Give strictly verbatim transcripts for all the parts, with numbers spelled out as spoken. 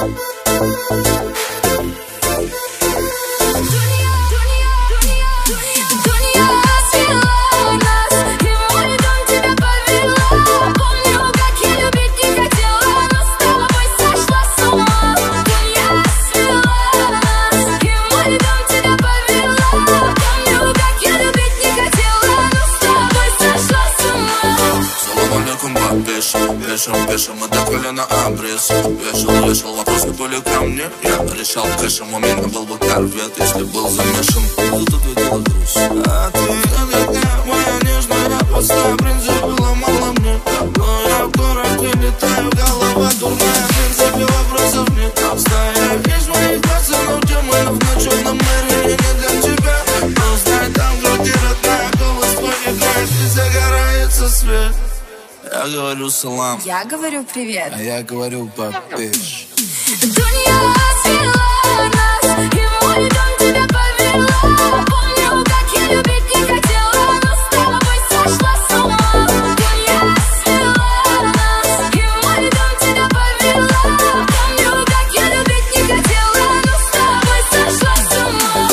Пешим, пешим, мы докрыли на обрез. Вешал, вешал, вопросы были ко мне. Я решал кэшем, у меня был бы корвет, если был замешан. Зато ты делал груз. А ты, дорогая моя нежная, просто в принципе было мало мне. Но я в городе летаю, голова дурная, в принципе вопросов нет. Стоя из моих глаз, но темы в ночном мэре не для тебя. Но знай, там, где родная, голос твой играет, и загорается свет. Я говорю салам, я говорю привет, а я говорю папиш. Дунья свела нас, и мой дом тебя повела. Помню, как я любить не хотела, но с тобой сошла с ума. Дунья свела нас, и мой дом тебя повела. Помню, как я любить не хотела, но с тобой сошла с ума.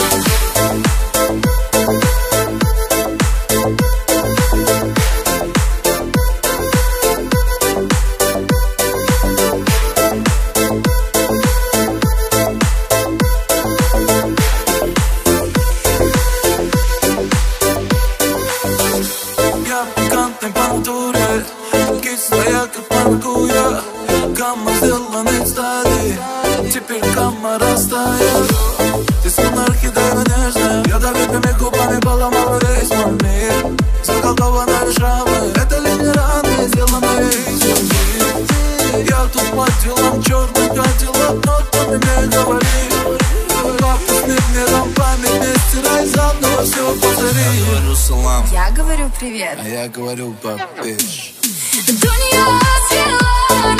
Гамма сделана из стали, теперь гамма растает. Ты словно орхидея нежная, ядовитыми губами поломала весь мой мир. Заколдованные шрамы, это ли не раны, сделанные из любви. Я тут по делам черный кадиллак, но ты мне говори. Папусный мне дам память, не стирай заново, все повтори. Я говорю салам, я говорю привет, а я говорю папиш. Дунья свела